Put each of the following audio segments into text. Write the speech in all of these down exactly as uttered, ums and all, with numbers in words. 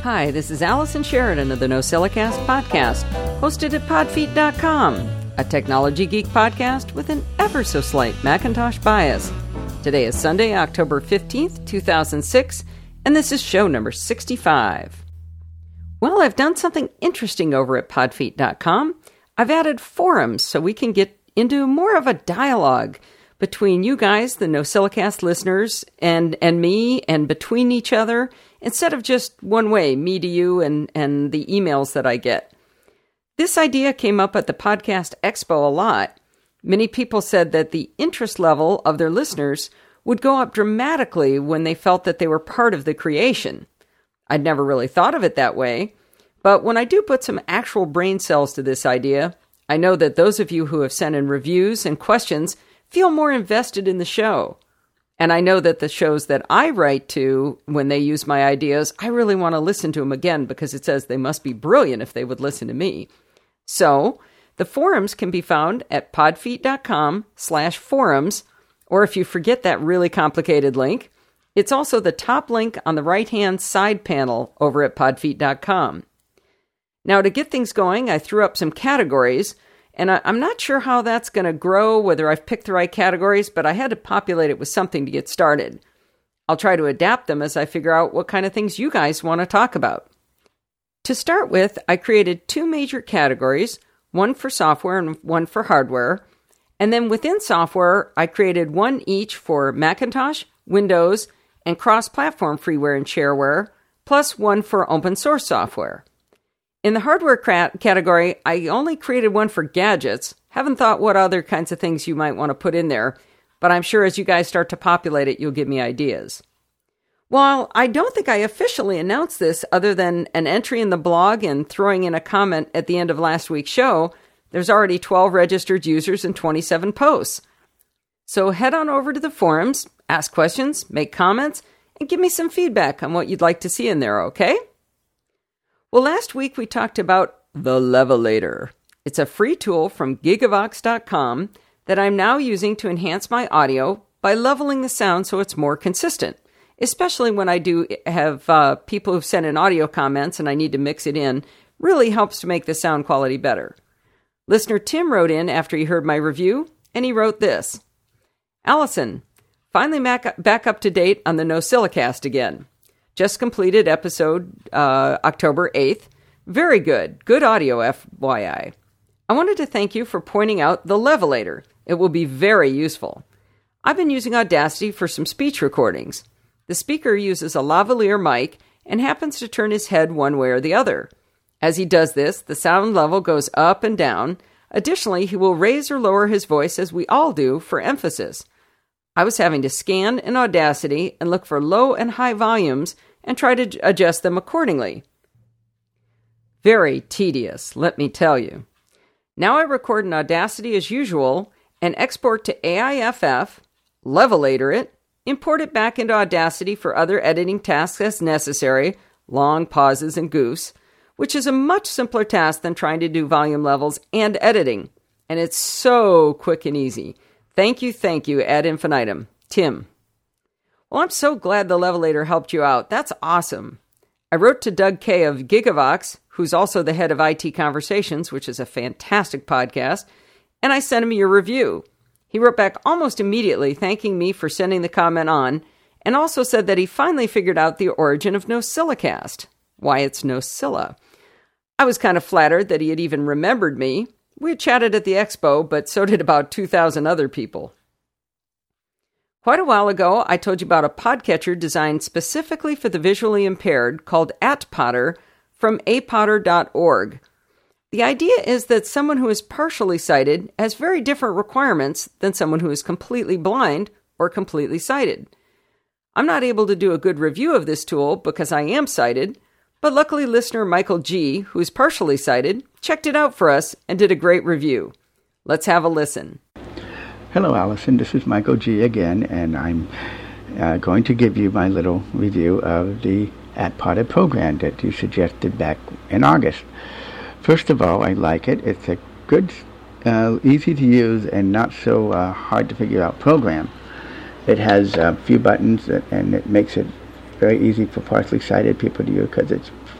Hi, this is Allison Sheridan of the NosillaCast podcast, hosted at podfeet dot com, a technology geek podcast with an ever-so-slight Macintosh bias. Today is Sunday, October fifteenth, two thousand six, and this is show number sixty-five. Well, I've done something interesting over at podfeet dot com. I've added forums so we can get into more of a dialogue between you guys, the NosillaCast listeners, and, and me, and between each other, instead of just one way, me to you and, and the emails that I get. This idea came up at the Podcast Expo a lot. Many people said that the interest level of their listeners would go up dramatically when they felt that they were part of the creation. I'd never really thought of it that way, but when I do put some actual brain cells to this idea, I know that those of you who have sent in reviews and questions feel more invested in the show. And I know that the shows that I write to, when they use my ideas, I really want to listen to them again because it says they must be brilliant if they would listen to me. So, the forums can be found at podfeet dot com slash forums, or if you forget that really complicated link, it's also the top link on the right-hand side panel over at podfeet dot com. Now, to get things going, I threw up some categories, and I, I'm not sure how that's going to grow, whether I've picked the right categories, but I had to populate it with something to get started. I'll try to adapt them as I figure out what kind of things you guys want to talk about. To start with, I created two major categories, one for software and one for hardware. And then within software, I created one each for Macintosh, Windows, and cross-platform freeware and shareware, plus one for open source software. In the hardware cra- category, I only created one for gadgets. Haven't thought what other kinds of things you might want to put in there, but I'm sure as you guys start to populate it, you'll give me ideas. While I don't think I officially announced this other than an entry in the blog and throwing in a comment at the end of last week's show, there's already twelve registered users and twenty-seven posts. So head on over to the forums, ask questions, make comments, and give me some feedback on what you'd like to see in there, okay? Well, last week we talked about the Levelator. It's a free tool from gigavox dot com that I'm now using to enhance my audio by leveling the sound so it's more consistent, especially when I do have uh, people who've sent in audio comments and I need to mix it in. Really helps to make the sound quality better. Listener Tim wrote in after he heard my review, and he wrote this. Allison, finally back, back up to date on the NosillaCast again. Just completed episode uh, October eighth. Very good. Good audio, F Y I. I wanted to thank you for pointing out the Levelator. It will be very useful. I've been using Audacity for some speech recordings. The speaker uses a lavalier mic and happens to turn his head one way or the other. As he does this, the sound level goes up and down. Additionally, he will raise or lower his voice as we all do for emphasis. I was having to scan in Audacity and look for low and high volumes and try to adjust them accordingly. Very tedious, let me tell you. Now I record in Audacity as usual and export to A I F F, Levelator it, import it back into Audacity for other editing tasks as necessary, long pauses and goofs, which is a much simpler task than trying to do volume levels and editing. And it's so quick and easy. Thank you, thank you, ad infinitum. Tim. Well, I'm so glad the Levelator helped you out. That's awesome. I wrote to Doug Kay of Gigavox, who's also the head of I T Conversations, which is a fantastic podcast, and I sent him your review. He wrote back almost immediately thanking me for sending the comment on, and also said that he finally figured out the origin of NosillaCast, why it's Nosilla. I was kind of flattered that he had even remembered me. We had chatted at the expo, but so did about two thousand other people. Quite a while ago, I told you about a podcatcher designed specifically for the visually impaired called AtPotter from a potter dot org. The idea is that someone who is partially sighted has very different requirements than someone who is completely blind or completely sighted. I'm not able to do a good review of this tool because I am sighted, but luckily listener Michael G., who is partially sighted, checked it out for us and did a great review. Let's have a listen. Hello, Allison. This is Michael G. again, and I'm uh, going to give you my little review of the AtPotter program that you suggested back in August. First of all, I like it. It's a good, uh, easy to use, and not so uh, hard to figure out program. It has a few buttons, that, and it makes it very easy for partially sighted people to use because it's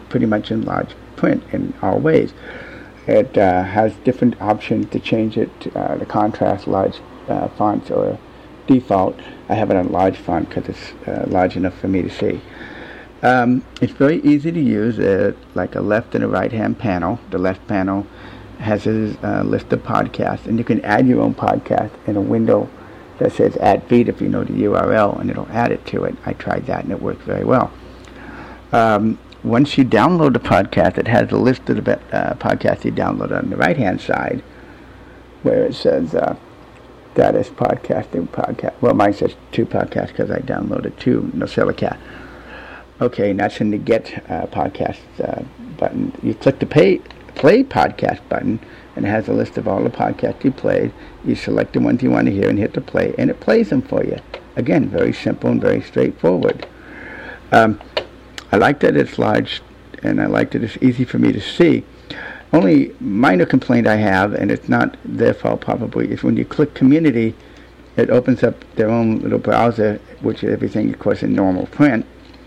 pretty much in large print in all ways. It uh, has different options to change it, uh, the contrast, large uh, fonts or default. I have it on large font because it's uh, large enough for me to see. Um, it's very easy to use, uh, like a left and a right-hand panel. The left panel has a uh, list of podcasts, and you can add your own podcast in a window that says add feed if you know the U R L, and it'll add it to it. I tried that, and it worked very well. Um, once you download the podcast, it has a list of the uh, podcasts you download on the right-hand side, where it says uh, status podcasting podcast. Well, mine says two podcasts because I downloaded two, NosillaCast. Okay, and that's in the Get uh, Podcast uh, button. You click the pay, Play Podcast button, and it has a list of all the podcasts you played. You select the ones you want to hear and hit the play, and it plays them for you. Again, very simple and very straightforward. Um, I like that it's large, and I like that it's easy for me to see. Only minor complaint I have, and it's not their fault probably, is when you click Community, it opens up their own little browser, which is everything, of course, in normal print,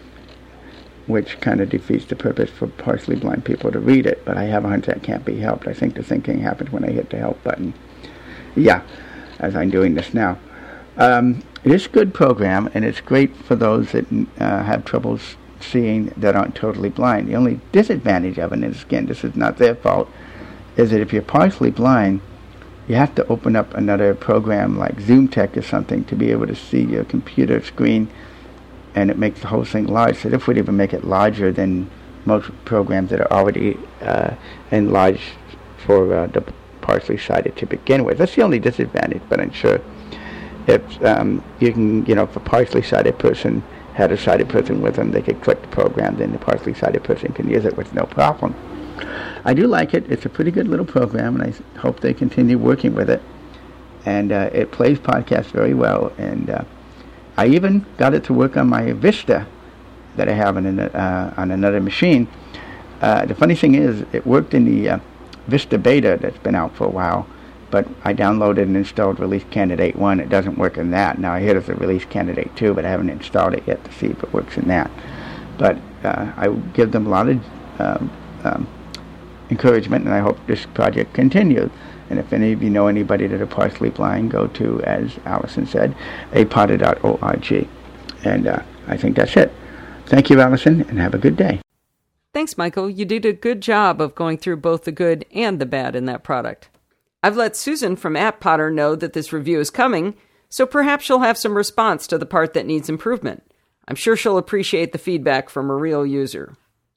which kind of defeats the purpose for partially blind people to read it. But I have a hunch that can't be helped. I think the thinking happens when I hit the help button. Yeah, as I'm doing this now. Um, it is a good program, and it's great for those that uh, have troubles seeing that aren't totally blind. The only disadvantage of it, and again, this is not their fault, is that if you're partially blind, you have to open up another program like ZoomText or something to be able to see your computer screen, and it makes the whole thing large. So this would even make it larger than most programs that are already uh, enlarged for uh, the partially sighted to begin with. That's the only disadvantage, but I'm sure if um, you can, you know, if a partially sighted person had a sighted person with them, they could click the program, then the partially sighted person can use it with no problem. I do like it. It's a pretty good little program, and I hope they continue working with it. And uh, it plays podcasts very well, and uh, I even got it to work on my Vista that I have on, an, uh, on another machine. Uh, the funny thing is, it worked in the uh, Vista Beta that's been out for a while, but I downloaded and installed Release Candidate one. It doesn't work in that. Now I hear there's a Release Candidate two, but I haven't installed it yet to see if it works in that. But uh, I give them a lot of um, um, encouragement, and I hope this project continues. And if any of you know anybody that are partially blind, go to, as Allison said, a poda dot org. And uh, I think that's it. Thank you, Allison, and have a good day. Thanks, Michael. You did a good job of going through both the good and the bad in that product. I've let Susan from AppPotter know that this review is coming, so perhaps she'll have some response to the part that needs improvement. I'm sure she'll appreciate the feedback from a real user.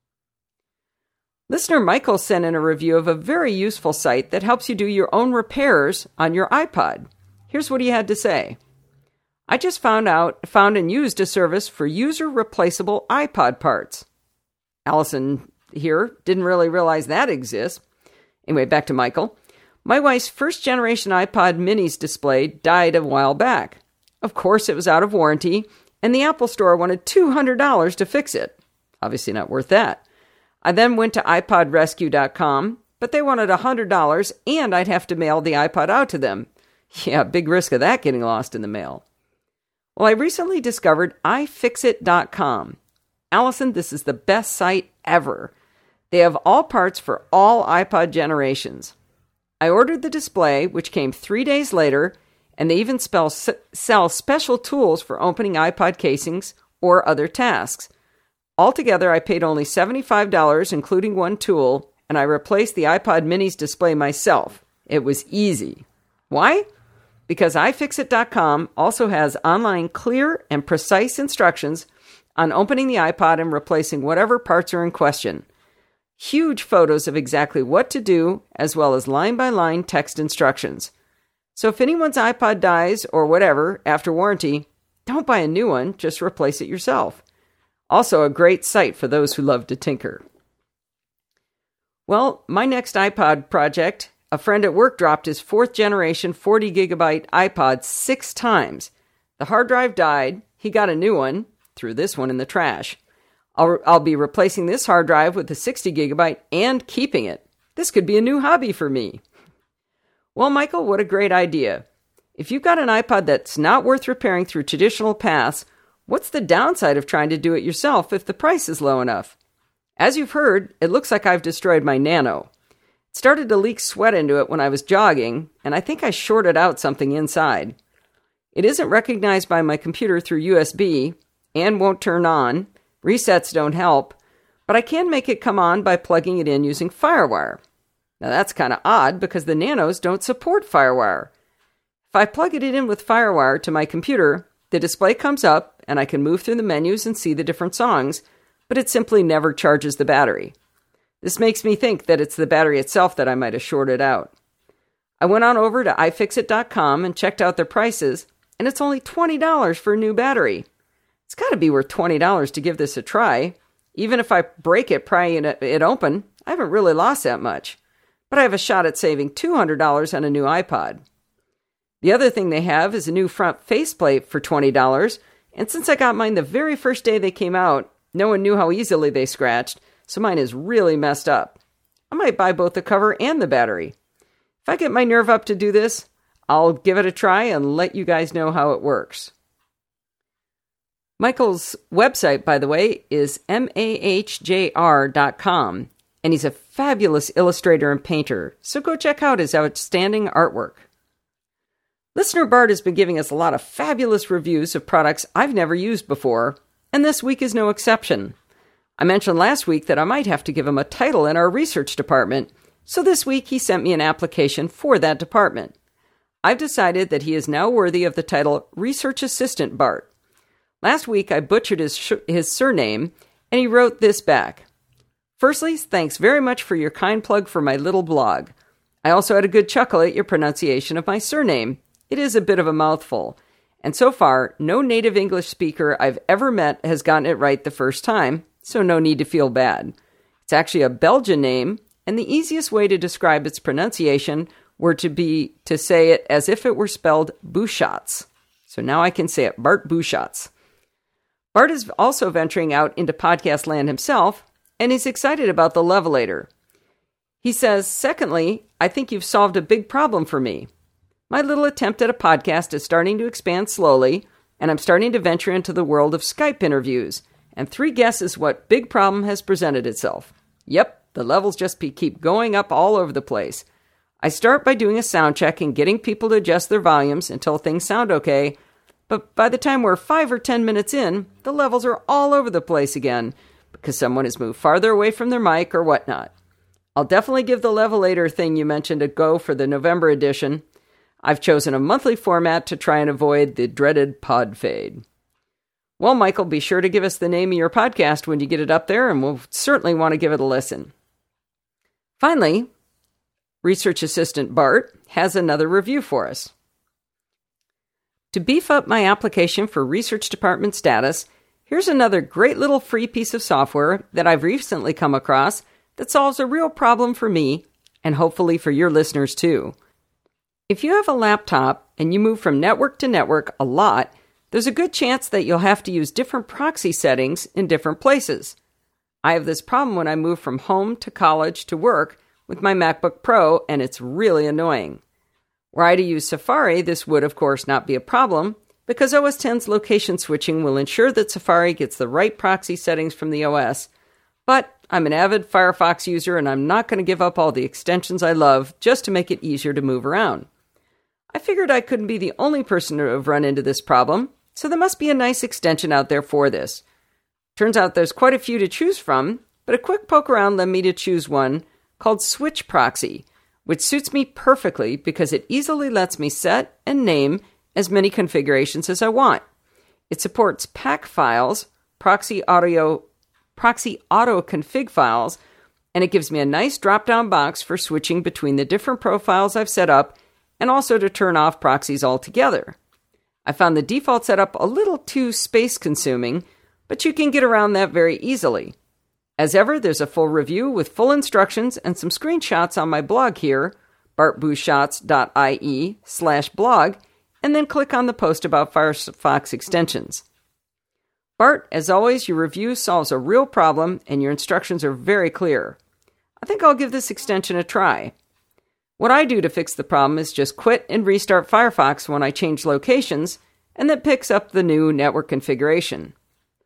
Listener Michael sent in a review of a very useful site that helps you do your own repairs on your iPod. Here's what he had to say. I just found out, found and used a service for user-replaceable iPod parts. Allison here didn't really realize that exists. Anyway, back to Michael. My wife's first-generation iPod Mini's display died a while back. Of course, it was out of warranty, and the Apple Store wanted two hundred dollars to fix it. Obviously not worth that. I then went to i pod rescue dot com, but they wanted one hundred dollars, and I'd have to mail the iPod out to them. Yeah, big risk of that getting lost in the mail. Well, I recently discovered i fix it dot com. Allison, this is the best site ever. They have all parts for all iPod generations. I ordered the display, which came three days later, and they even spell, sell special tools for opening iPod casings or other tasks. Altogether, I paid only seventy-five dollars, including one tool, and I replaced the iPod Mini's display myself. It was easy. Why? Because i fix it dot com also has online clear and precise instructions on opening the iPod and replacing whatever parts are in question. Huge photos of exactly what to do, as well as line-by-line text instructions. So if anyone's iPod dies or whatever after warranty, don't buy a new one, just replace it yourself. Also a great site for those who love to tinker. Well, my next iPod project, a friend at work dropped his fourth generation forty gigabyte iPod six times. The hard drive died, he got a new one, threw this one in the trash. I'll, I'll be replacing this hard drive with a sixty gigabyte and keeping it. This could be a new hobby for me. Well, Michael, what a great idea. If you've got an iPod that's not worth repairing through traditional paths, what's the downside of trying to do it yourself if the price is low enough? As you've heard, it looks like I've destroyed my Nano. It started to leak sweat into it when I was jogging, and I think I shorted out something inside. It isn't recognized by my computer through U S B, and won't turn on. Resets don't help, but I can make it come on by plugging it in using FireWire. Now that's kind of odd because the Nanos don't support FireWire. If I plug it in with FireWire to my computer, the display comes up and I can move through the menus and see the different songs, but it simply never charges the battery. This makes me think that it's the battery itself that I might have shorted out. I went on over to i fix it dot com and checked out their prices, and it's only twenty dollars for a new battery. It's got to be worth twenty dollars to give this a try. Even if I break it prying it open, I haven't really lost that much. But I have a shot at saving two hundred dollars on a new iPod. The other thing they have is a new front faceplate for twenty dollars, and since I got mine the very first day they came out, no one knew how easily they scratched, so mine is really messed up. I might buy both the cover and the battery. If I get my nerve up to do this, I'll give it a try and let you guys know how it works. Michael's website, by the way, is M A H J R dot com, and he's a fabulous illustrator and painter, so go check out his outstanding artwork. Listener Bart has been giving us a lot of fabulous reviews of products I've never used before, and this week is no exception. I mentioned last week that I might have to give him a title in our research department, so this week he sent me an application for that department. I've decided that he is now worthy of the title Research Assistant Bart. Last week I butchered his, sh- his surname, and he wrote this back. Firstly, thanks very much for your kind plug for my little blog. I also had a good chuckle at your pronunciation of my surname. It is a bit of a mouthful. And so far, no native English speaker I've ever met has gotten it right the first time, so no need to feel bad. It's actually a Belgian name, and the easiest way to describe its pronunciation were to be to say it as if it were spelled Bouchatz. So now I can say it, Bart Bouchatz. Bart is also venturing out into podcast land himself, and he's excited about the Levelator. He says, secondly, I think you've solved a big problem for me. My little attempt at a podcast is starting to expand slowly, and I'm starting to venture into the world of Skype interviews, and three guesses what big problem has presented itself. Yep, the levels just keep going up all over the place. I start by doing a sound check and getting people to adjust their volumes until things sound okay, but by the time we're five or ten minutes in, the levels are all over the place again, because someone has moved farther away from their mic or whatnot. I'll definitely give the Levelator thing you mentioned a go for the November edition. I've chosen a monthly format to try and avoid the dreaded pod fade. Well, Michael, be sure to give us the name of your podcast when you get it up there, and we'll certainly want to give it a listen. Finally, Research Assistant Bart has another review for us. To beef up my application for research department status, here's another great little free piece of software that I've recently come across that solves a real problem for me, and hopefully for your listeners too. If you have a laptop and you move from network to network a lot, there's a good chance that you'll have to use different proxy settings in different places. I have this problem when I move from home to college to work with my MacBook Pro, and it's really annoying. Were I to use Safari, this would of course not be a problem, because O S ten's location switching will ensure that Safari gets the right proxy settings from the O S, but I'm an avid Firefox user and I'm not going to give up all the extensions I love just to make it easier to move around. I figured I couldn't be the only person to have run into this problem, so there must be a nice extension out there for this. Turns out there's quite a few to choose from, but a quick poke around led me to choose one called Switch Proxy, which suits me perfectly because it easily lets me set and name as many configurations as I want. It supports P A C files, proxy audio, proxy auto config files, and it gives me a nice drop-down box for switching between the different profiles I've set up and also to turn off proxies altogether. I found the default setup a little too space-consuming, but you can get around that very easily. As ever, there's a full review with full instructions and some screenshots on my blog here, bartbouchatz.ie slash blog, and then click on the post about Firefox extensions. Bart, as always, your review solves a real problem and your instructions are very clear. I think I'll give this extension a try. What I do to fix the problem is just quit and restart Firefox when I change locations, and that picks up the new network configuration.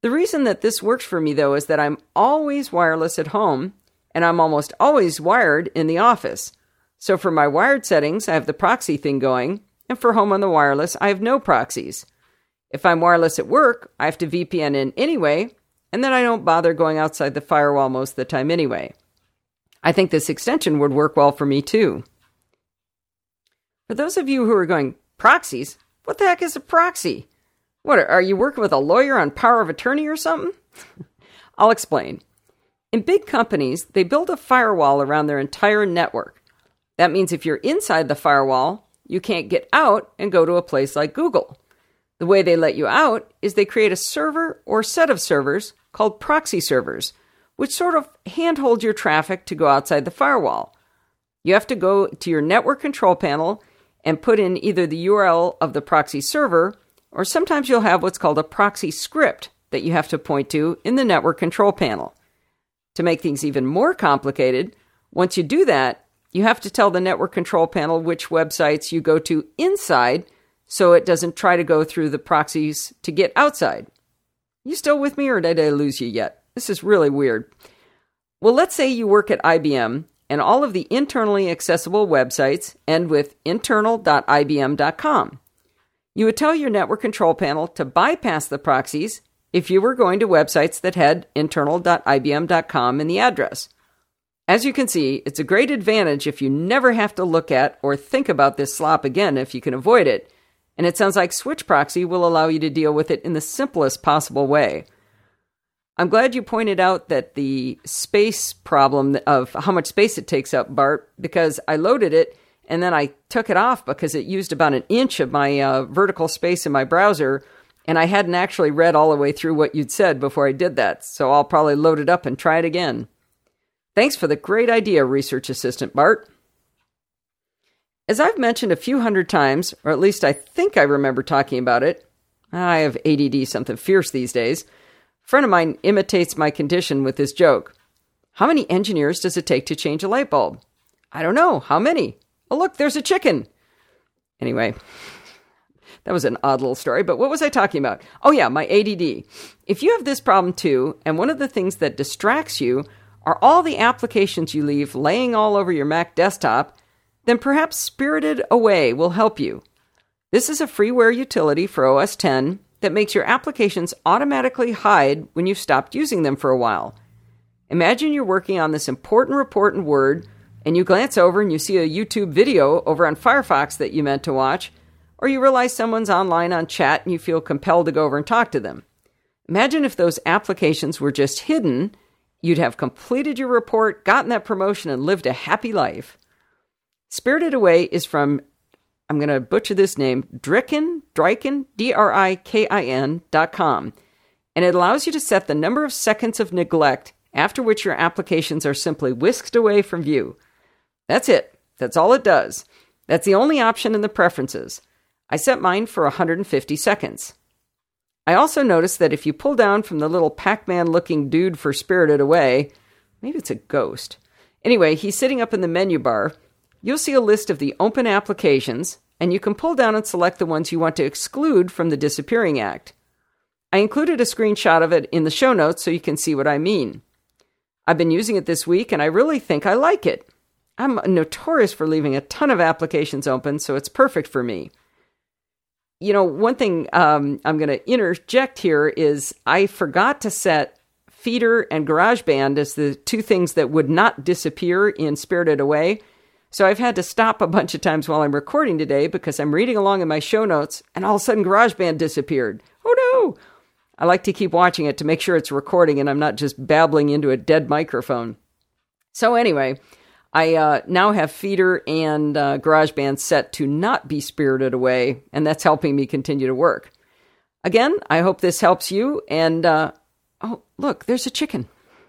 The reason that this works for me, though, is that I'm always wireless at home, and I'm almost always wired in the office. So for my wired settings, I have the proxy thing going, and for home on the wireless, I have no proxies. If I'm wireless at work, I have to V P N in anyway, and then I don't bother going outside the firewall most of the time anyway. I think this extension would work well for me too. For those of you who are going, proxies? What the heck is a proxy? What, are you working with a lawyer on power of attorney or something? I'll explain. In big companies, they build a firewall around their entire network. That means if you're inside the firewall, you can't get out and go to a place like Google. The way they let you out is they create a server or set of servers called proxy servers, which sort of handhold your traffic to go outside the firewall. You have to go to your network control panel and put in either the U R L of the proxy server, or sometimes you'll have what's called a proxy script that you have to point to in the network control panel. To make things even more complicated, once you do that, you have to tell the network control panel which websites you go to inside so it doesn't try to go through the proxies to get outside. You still with me, or did I lose you yet? This is really weird. Well, let's say you work at I B M and all of the internally accessible websites end with internal dot I B M dot com. You would tell your network control panel to bypass the proxies if you were going to websites that had internal dot I B M dot com in the address. As you can see, it's a great advantage if you never have to look at or think about this slop again if you can avoid it, and it sounds like Switch Proxy will allow you to deal with it in the simplest possible way. I'm glad you pointed out that the space problem of how much space it takes up, Bart, because I loaded it and then I took it off because it used about an inch of my uh, vertical space in my browser, and I hadn't actually read all the way through what you'd said before I did that, so I'll probably load it up and try it again. Thanks for the great idea, Research Assistant Bart. As I've mentioned a few hundred times, or at least I think I remember talking about it, I have A D D something fierce these days. A friend of mine imitates my condition with this joke. How many engineers does it take to change a light bulb? I don't know. How many? Oh, look, there's a chicken. Anyway, that was an odd little story, but what was I talking about? Oh yeah, my A D D. If you have this problem too, and one of the things that distracts you are all the applications you leave laying all over your Mac desktop, then perhaps Spirited Away will help you. This is a freeware utility for O S ten that makes your applications automatically hide when you've stopped using them for a while. Imagine you're working on this important report in Word, and you glance over and you see a YouTube video over on Firefox that you meant to watch, or you realize someone's online on chat and you feel compelled to go over and talk to them. Imagine if those applications were just hidden. You'd have completed your report, gotten that promotion, and lived a happy life. Spirited Away is from, I'm going to butcher this name, Drikin, Drikin, D R I K I N dot com. And it allows you to set the number of seconds of neglect after which your applications are simply whisked away from view. That's it. That's all it does. That's the only option in the preferences. I set mine for one hundred fifty seconds. I also noticed that if you pull down from the little Pac-Man looking dude for Spirited Away, maybe it's a ghost. Anyway, he's sitting up in the menu bar. You'll see a list of the open applications, and you can pull down and select the ones you want to exclude from the disappearing act. I included a screenshot of it in the show notes so you can see what I mean. I've been using it this week, and I really think I like it. I'm notorious for leaving a ton of applications open, so it's perfect for me. You know, one thing um, I'm going to interject here is I forgot to set Feeder and GarageBand as the two things that would not disappear in Spirited Away. So I've had to stop a bunch of times while I'm recording today because I'm reading along in my show notes and all of a sudden GarageBand disappeared. Oh no! I like to keep watching it to make sure it's recording and I'm not just babbling into a dead microphone. So anyway, I uh, now have Feeder and uh, GarageBand set to not be Spirited Away, and that's helping me continue to work. Again, I hope this helps you, and uh, oh, look, there's a chicken.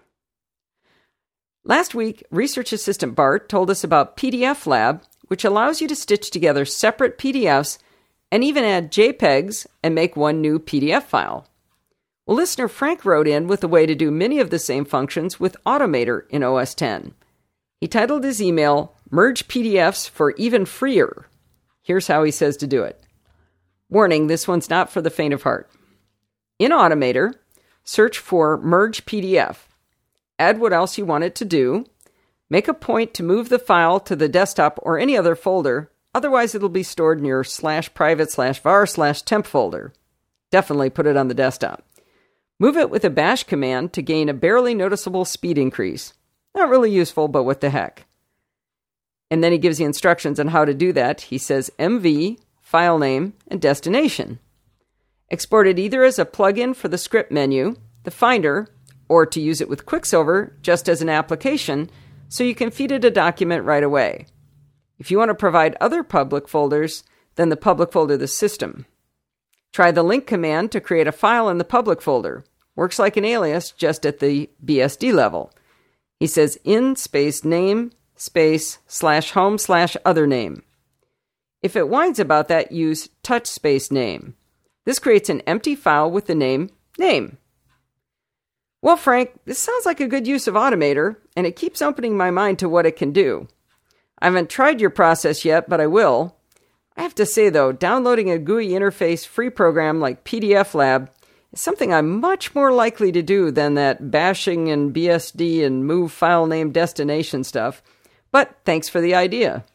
Last week, Research Assistant Bart told us about P D F Lab, which allows you to stitch together separate P D Fs and even add JPEGs and make one new P D F file. Well, listener Frank wrote in with a way to do many of the same functions with Automator in O S ten. He titled his email, Merge P D Fs for Even Freer. Here's how he says to do it. Warning, this one's not for the faint of heart. In Automator, search for Merge P D F. Add what else you want it to do. Make a point to move the file to the desktop or any other folder, otherwise it'll be stored in your slash private slash var slash temp folder. Definitely put it on the desktop. Move it with a bash command to gain a barely noticeable speed increase. Not really useful, but what the heck. And then he gives you instructions on how to do that. He says M V, file name, and destination. Export it either as a plugin for the script menu, the Finder, or to use it with Quicksilver just as an application so you can feed it a document right away. If you want to provide other public folders, then the public folder of the system. Try the link command to create a file in the public folder. Works like an alias, just at the B S D level. He says in space name space slash home slash other name. If it whines about that, use touch space name. This creates an empty file with the name name. Well, Frank, this sounds like a good use of Automator, and it keeps opening my mind to what it can do. I haven't tried your process yet, but I will. I have to say, though, downloading a G U I interface free program like P D F Lab is something I'm much more likely to do than that bashing and B S D and move file name destination stuff. But thanks for the idea.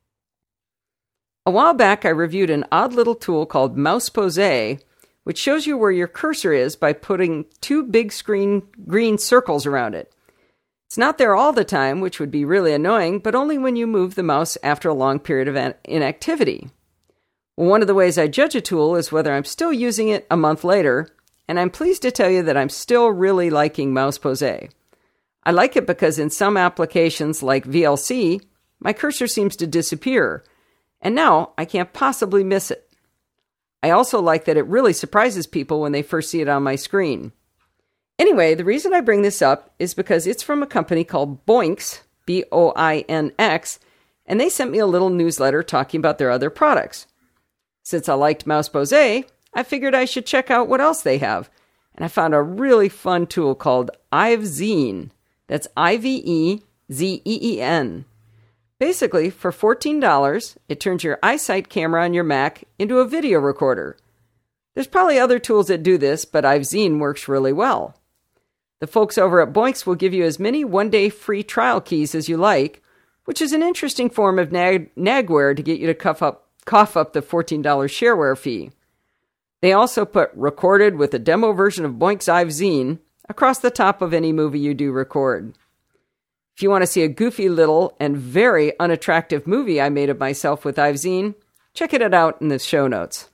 A while back, I reviewed an odd little tool called Mouse Pose, which shows you where your cursor is by putting two big screen green circles around it. It's not there all the time, which would be really annoying, but only when you move the mouse after a long period of inactivity. Well, one of the ways I judge a tool is whether I'm still using it a month later, and I'm pleased to tell you that I'm still really liking Mouse Pose. I like it because in some applications like V L C, my cursor seems to disappear, and now I can't possibly miss it. I also like that it really surprises people when they first see it on my screen. Anyway, the reason I bring this up is because it's from a company called Boinx, B O I N X, and they sent me a little newsletter talking about their other products. Since I liked Mouse Pose, I figured I should check out what else they have, and I found a really fun tool called iVzeen. That's I V E Z E E N. Basically, for fourteen dollars, it turns your iSight camera on your Mac into a video recorder. There's probably other tools that do this, but iVzeen works really well. The folks over at Boinx will give you as many one-day free trial keys as you like, which is an interesting form of nag- nagware to get you to cough up cough up the fourteen dollars shareware fee. They also put recorded with a demo version of Boinx iVzeen across the top of any movie you do record. If you want to see a goofy little and very unattractive movie I made of myself with iVzeen, check it out in the show notes.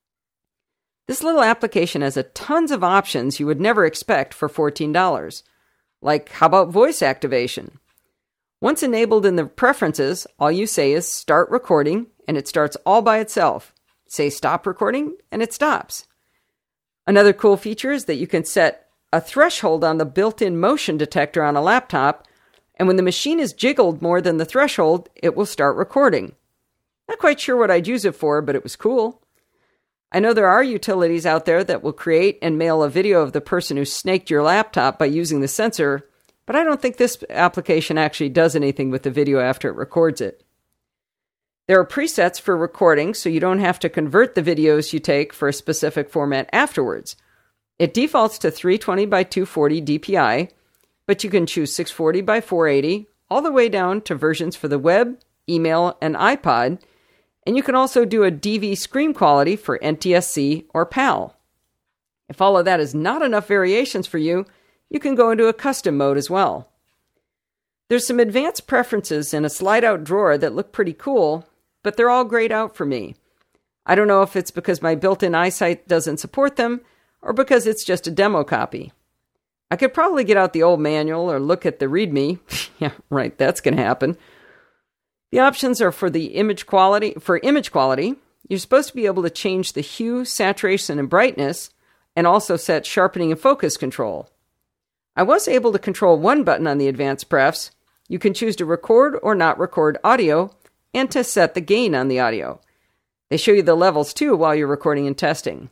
This little application has a tons of options you would never expect for fourteen dollars. Like, how about voice activation? Once enabled in the preferences, all you say is start recording, and it starts all by itself. Say stop recording, and it stops. Another cool feature is that you can set a threshold on the built-in motion detector on a laptop, and when the machine is jiggled more than the threshold, it will start recording. Not quite sure what I'd use it for, but it was cool. I know there are utilities out there that will create and mail a video of the person who snaked your laptop by using the sensor, but I don't think this application actually does anything with the video after it records it. There are presets for recording, so you don't have to convert the videos you take for a specific format afterwards. It defaults to three twenty by two forty D P I, but you can choose six forty by four eighty, all the way down to versions for the web, email, and iPod, and you can also do a D V screen quality for N T S C or PAL. If all of that is not enough variations for you, you can go into a custom mode as well. There's some advanced preferences in a slide-out drawer that look pretty cool, but they're all grayed out for me. I don't know if it's because my built-in iSight doesn't support them, or because it's just a demo copy. I could probably get out the old manual or look at the README. Yeah, right, that's going to happen. The options are for the image quality. For image quality, you're supposed to be able to change the hue, saturation, and brightness, and also set sharpening and focus control. I was able to control one button on the advanced prefs. You can choose to record or not record audio, and to set the gain on the audio. They show you the levels too while you're recording and testing.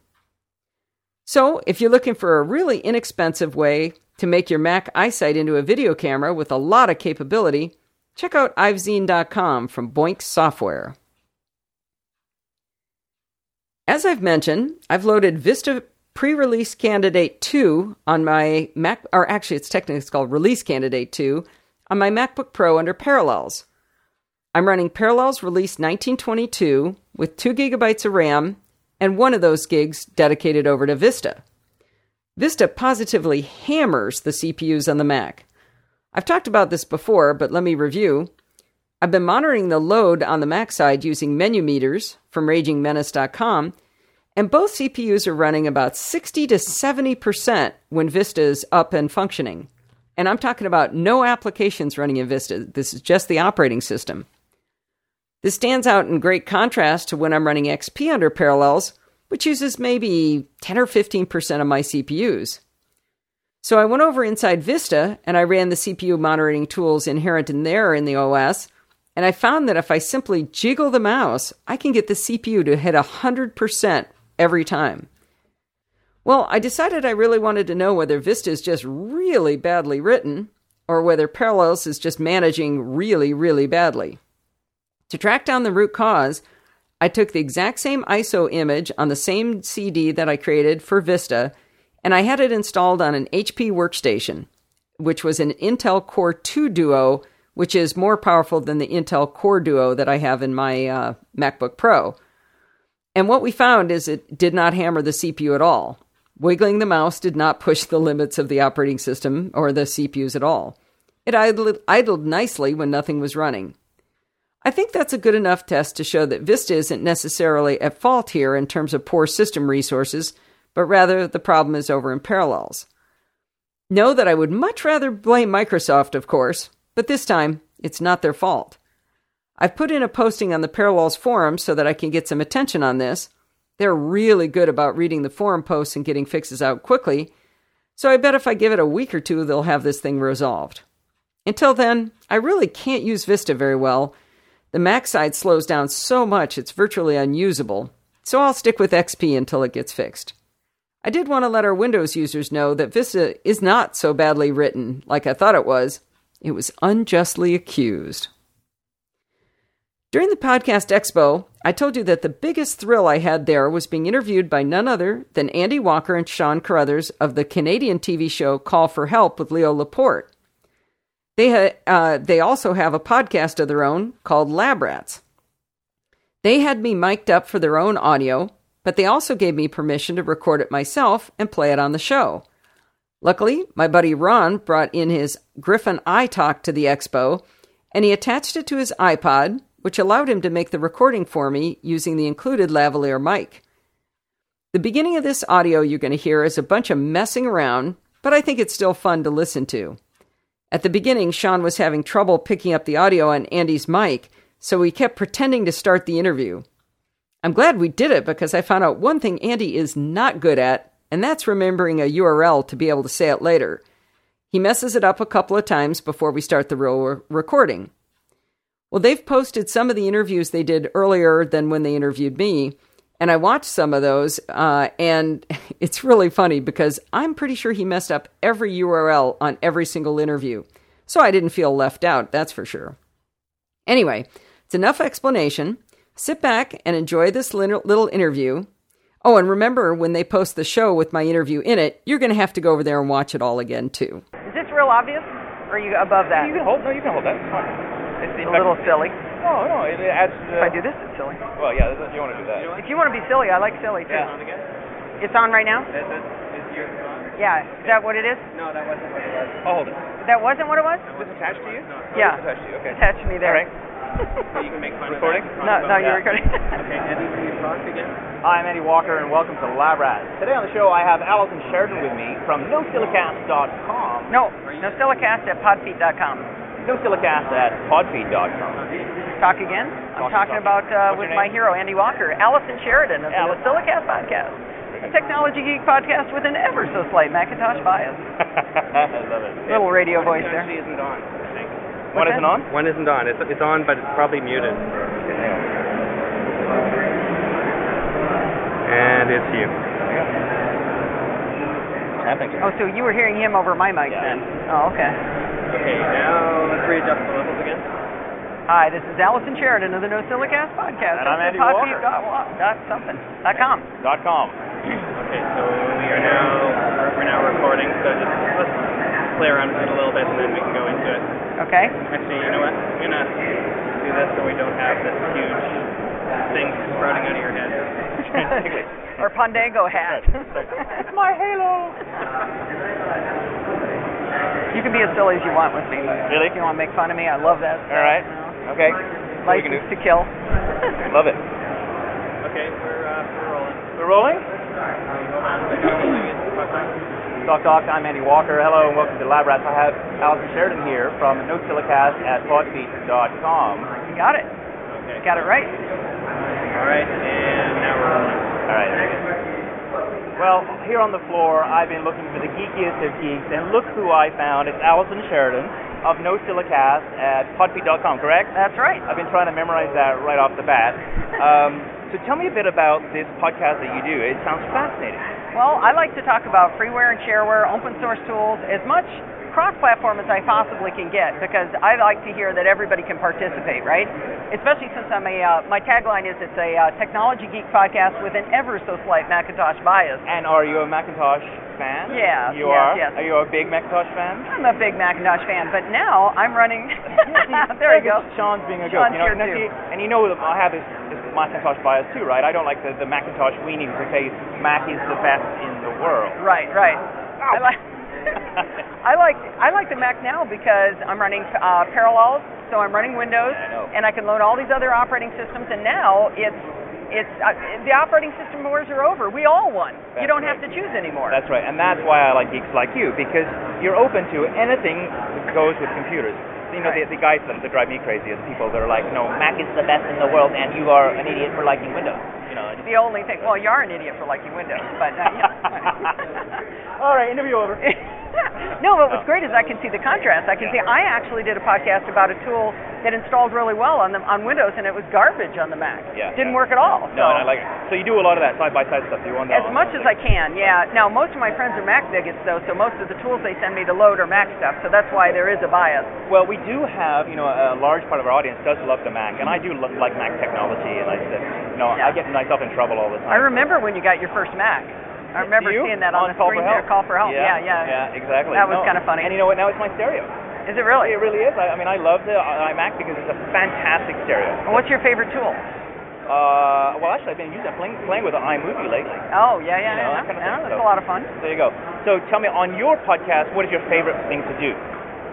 So, if you're looking for a really inexpensive way to make your Mac iSight into a video camera with a lot of capability, check out i v zeen dot com from Boinx Software. As I've mentioned, I've loaded Vista pre-release candidate two on my Mac, or actually it's technically it's called release candidate two on my MacBook Pro under Parallels. I'm running Parallels Release nineteen twenty-two with two gigabytes of RAM and one of those gigs dedicated over to Vista. Vista positively hammers the C P Us on the Mac. I've talked about this before, but let me review. I've been monitoring the load on the Mac side using menu meters from raging menace dot com, and both C P Us are running about sixty to seventy percent when Vista is up and functioning. And I'm talking about no applications running in Vista. This is just the operating system. This stands out in great contrast to when I'm running X P under Parallels, which uses maybe ten or fifteen percent of my C P Us. So I went over inside Vista and I ran the C P U monitoring tools inherent in there in the O S, and I found that if I simply jiggle the mouse, I can get the C P U to hit one hundred percent every time. Well, I decided I really wanted to know whether Vista is just really badly written or whether Parallels is just managing really, really badly. To track down the root cause, I took the exact same I S O image on the same C D that I created for Vista, and I had it installed on an H P workstation, which was an Intel Core two Duo, which is more powerful than the Intel Core Duo that I have in my uh, MacBook Pro. And what we found is it did not hammer the C P U at all. Wiggling the mouse did not push the limits of the operating system or the C P Us at all. It idled, idled nicely when nothing was running. I think that's a good enough test to show that Vista isn't necessarily at fault here in terms of poor system resources, but rather the problem is over in Parallels. Know that I would much rather blame Microsoft, of course, but this time it's not their fault. I've put in a posting on the Parallels forum so that I can get some attention on this. They're really good about reading the forum posts and getting fixes out quickly, so I bet if I give it a week or two, they'll have this thing resolved. Until then, I really can't use Vista very well. The Mac side slows down so much it's virtually unusable, so I'll stick with X P until it gets fixed. I did want to let our Windows users know that Vista is not so badly written like I thought it was. It was unjustly accused. During the Podcast Expo, I told you that the biggest thrill I had there was being interviewed by none other than Andy Walker and Sean Carruthers of the Canadian T V show Call for Help with Leo Laporte. They ha- uh, they also have a podcast of their own called Lab Rats. They had me mic'd up for their own audio, but they also gave me permission to record it myself and play it on the show. Luckily, my buddy Ron brought in his Griffin iTalk to the expo, and he attached it to his iPod, which allowed him to make the recording for me using the included lavalier mic. The beginning of this audio you're going to hear is a bunch of messing around, but I think it's still fun to listen to. At the beginning, Sean was having trouble picking up the audio on Andy's mic, so we kept pretending to start the interview. I'm glad we did it because I found out one thing Andy is not good at, and that's remembering a U R L to be able to say it later. He messes it up a couple of times before we start the real re- recording. Well, they've posted some of the interviews they did earlier than when they interviewed me, and I watched some of those, uh, and it's really funny because I'm pretty sure he messed up every U R L on every single interview, so I didn't feel left out, that's for sure. Anyway, it's enough explanation. Sit back and enjoy this little, little interview. Oh, and remember, when they post the show with my interview in it, you're going to have to go over there and watch it all again, too. Is this real obvious, or are you above that? You can hold, no, you can hold that, it's fine. It's a little silly. No, no, it adds to... If I do this, it's silly. Well, yeah, you want to do that. If you want to be silly, I like silly, too. Yeah. It's on right now? Is it? Is yours on? Yeah. Is that what it is? No, that wasn't what it was. I'll hold it. That wasn't what it was? Is this attached to you? No, yeah. It's attached to you, okay. Attached to me there. All right. So you can make fun recording? of that? No, no, you're yeah. recording. Okay, Andy, can you talk again? Hi, I'm Andy Walker, and welcome to Lab Rats. Today on the show, I have Alison Sheridan with me from no silicast dot com. No, no silicast at podfeet dot com. no silicast at podfeet dot com. Talk again? I'm Talk, talking talk. about uh, What's with your my name? hero, Andy Walker, Alison Sheridan of the Alison. Silicast Podcast, a technology geek podcast with an ever so slight Macintosh bias. I love it. Little radio voice there. Actually isn't on. What What's isn't that? on? One isn't on. It's, it's on, but it's probably muted. And it's you. Happening. Oh, so you were hearing him over my mic Yeah. then? Oh, okay. Okay, now let's readjust the levels again. Hi, this is Alison Sheridan of the No Silicast Podcast. And I'm That's Andy at Walker. podfeet dot wa- Dot something. Dot com. Dot com. Okay, so we are now we're now recording, so just let's play around with it a little bit and then we can go into it. Okay. Actually, you know what? I'm gonna do this so we don't have this huge thing sprouting out of your head. Or Pandango hat. It's my halo. You can be as silly as you want with me. Really? If you want to make fun of me, I love that stuff. All right. You know. Okay. What we can License do? to kill. Love it. Okay, we're uh, we're rolling. We're rolling? Talk Talk, I'm Andy Walker. Hello and welcome to Lab Rats. I have Allison Sheridan here from NoSilicast at podfeet dot com. You got it. Okay. Got it right. All right, and now we're rolling. All right. Well, here on the floor, I've been looking for the geekiest of geeks, and look who I found. It's Allison Sheridan of NoSilicast at podfeet dot com, correct? That's right. I've been trying to memorize that right off the bat. Um, so tell me a bit about this podcast that you do. It sounds fascinating. Well, I like to talk about freeware and shareware, open source tools, as much cross-platform as I possibly can get, because I like to hear that everybody can participate, right? Especially since I'm a, uh, my tagline is it's a uh, technology geek podcast with an ever so slight Macintosh bias. And are you a Macintosh fan? Yeah, You yes, are? yes. Are you a big Macintosh fan? I'm a big Macintosh fan, but now I'm running. There you go. Sean's being a Sean's goat. You know, here and, too. see, and you know that I have this, this Macintosh bias too, right? I don't like the, the Macintosh weenies who say Mac is the best in the world. Right, right. I like. I like I like the Mac now because I'm running uh, Parallels, so I'm running Windows, Yeah, I know. and I can load all these other operating systems. And now it's it's uh, the operating system wars are over. We all won. That's you don't right. have to choose anymore. That's right, and that's why I like geeks like you, because you're open to anything that goes with computers. You know, Right. the, the guys that, that drive me crazy is people that are like, no, Mac is the best in the world, and you are an idiot for liking Windows. You know, just the only thing. Well, you are an idiot for liking Windows, but uh, yeah. All right, interview over. No, but what's great is I can see the contrast. I can Yeah. see I actually did a podcast about a tool that installed really well on the, on Windows, and it was garbage on the Mac. Yeah, Didn't yeah. work at all. No, so. and I like it. So you do a lot of that side-by-side stuff, do you? On the, As on much the as I can, yeah. Now, most of my friends are Mac bigots, though, so most of the tools they send me to load are Mac stuff, so that's why there is a bias. Well, we do have, you know, a large part of our audience does love the Mac, and I do lo- like Mac technology, and I said, you know, Yeah. I get myself in trouble all the time. I remember when you got your first Mac. I remember Do you? seeing that on, On the Call screen for there, Help. Call for Help. Yeah, yeah. Yeah, exactly. That was No. kind of funny. And you know what? Now it's my stereo. Is it really? It really is. I, I mean, I love the iMac because it's a fantastic stereo. Well, what's your favorite tool? Uh, well, actually, I've been using playing, playing with the iMovie lately. Oh, yeah, yeah, You know, yeah. that kind of yeah, thing, that's so- a lot of fun. There you go. So tell me, on your podcast, what is your favorite thing to do?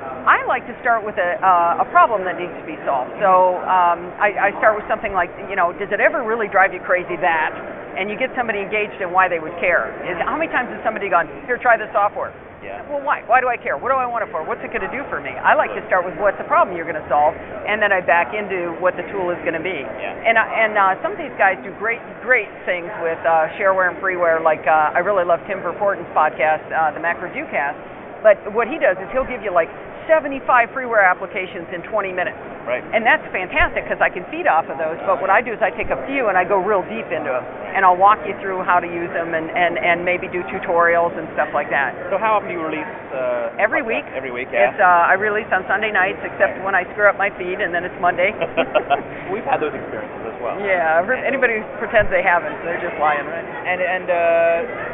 I like to start with a, uh, a problem that needs to be solved. So um, I, I start with something like, you know, does it ever really drive you crazy that? And you get somebody engaged in why they would care. Is how many times has somebody gone, here, try this software? Yeah. Well, why? Why do I care? What do I want it for? What's it going to do for me? I like to start with what's the problem you're going to solve, and then I back into what the tool is going to be. Yeah. And uh, and uh, some of these guys do great great things with uh, shareware and freeware. Like uh, I really love Tim Verporten's podcast, uh, the Mac Review Cast. But what he does is he'll give you like seventy-five freeware applications in twenty minutes. Right. And that's fantastic because I can feed off of those. But what I do is I take a few and I go real deep into them. And I'll walk you through how to use them and, and, and maybe do tutorials and stuff like that. So how often do you release? Uh, Every podcast? week. Every week, yeah. It's uh, I release on Sunday nights, except when I screw up my feed, and then it's Monday. We've had those experiences as well. Yeah, anybody who pretends they haven't, they're just lying, right? And and uh,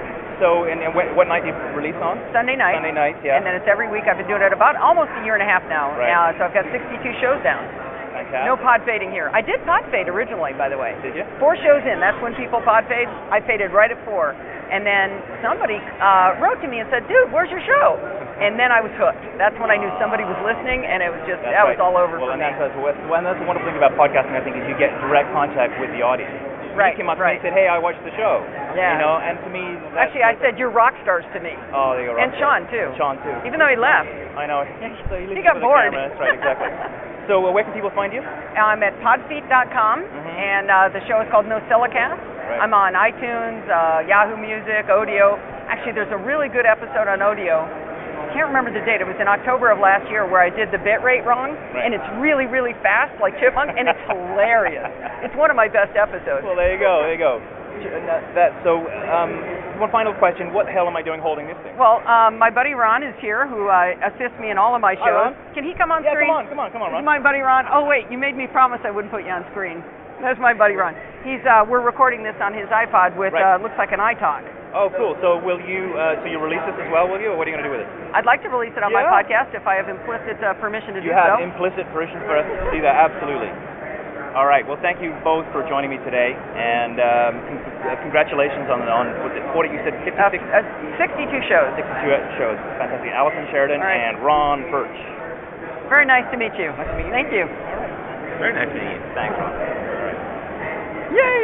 so and, and what, what night do you release on? Sunday night. Sunday nights, yeah. And then it's every week. I've been doing it about almost a year and a half now. Right. Uh, so I've got sixty-two shows down. Fantastic. No pod fading here. I did pod fade originally, by the way. Did you? Four shows in. That's when people pod fade. I faded right at four. And then somebody uh, wrote to me and said, dude, where's your show? And then I was hooked. That's when I knew somebody was listening, and it was just, That's that right. was all over well, for and me. that's, that's, what, well, that's the wonderful thing about podcasting, I think, is you get direct contact with the audience. Right, You came up right. to me and said, hey, I watched the show. Yeah. You know, and to me, that's, Actually, I said, you're rock stars to me. oh, there you go. And Sean, too. Sean, too. Even though he left. I know. So He listens got to the bored. camera. That's right, exactly. So uh, where can people find you? I'm at podfeet dot com, Mhm. and uh, the show is called NoSilicast. Right. I'm on iTunes, uh, Yahoo Music, Odeo. Actually, there's a really good episode on Odeo. I can't remember the date. It was in October of last year where I did the bit rate wrong, Right. and it's really, really fast, like Chipmunk, and it's hilarious. It's one of my best episodes. Well, there you go. There you go. And that, that, so, um, one final question. What the hell am I doing holding this thing? Well, um, my buddy Ron is here, who uh, assists me in all of my Hi, shows. Ron. Can he come on Yeah, screen? come on, come on, come on, This is Ron. my buddy Ron. Oh wait, you made me promise I wouldn't put you on screen. That's my buddy Ron. He's uh, we're recording this on his iPod with Right. uh, looks like an iTalk. Oh, cool. So will you, uh, so you release this as well, will you, or what are you going to do with it? I'd like to release it on Yeah. my podcast if I have implicit uh, permission to You do have so. implicit permission for us to do that, absolutely. All right. Well, thank you both for joining me today, and um, con- uh, congratulations on on was it forty? You said fifty-six, Uh, uh, sixty-two shows. sixty-two shows. Fantastic. Allison Sheridan All right. and Ron Birch. Very nice to meet you. Nice to meet you. Thank you. Very nice to meet you. Thanks, Ron. Yay!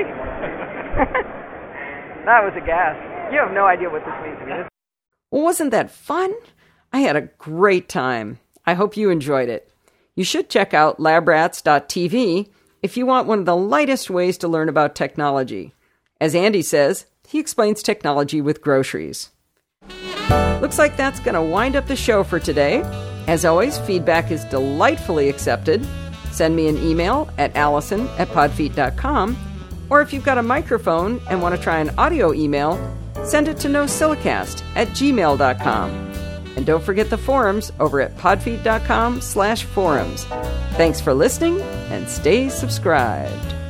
That was a gas. You have no idea what this means to me. This- Well, wasn't that fun? I had a great time. I hope you enjoyed it. You should check out lab rats dot t v if you want one of the lightest ways to learn about technology. As Andy says, he explains technology with groceries. Looks like that's going to wind up the show for today. As always, feedback is delightfully accepted. Send me an email at allison at podfeet dot com, or if you've got a microphone and want to try an audio email, send it to nosilicast at gmail dot com. And don't forget the forums over at podfeet dot com slash forums. Thanks for listening, and stay subscribed.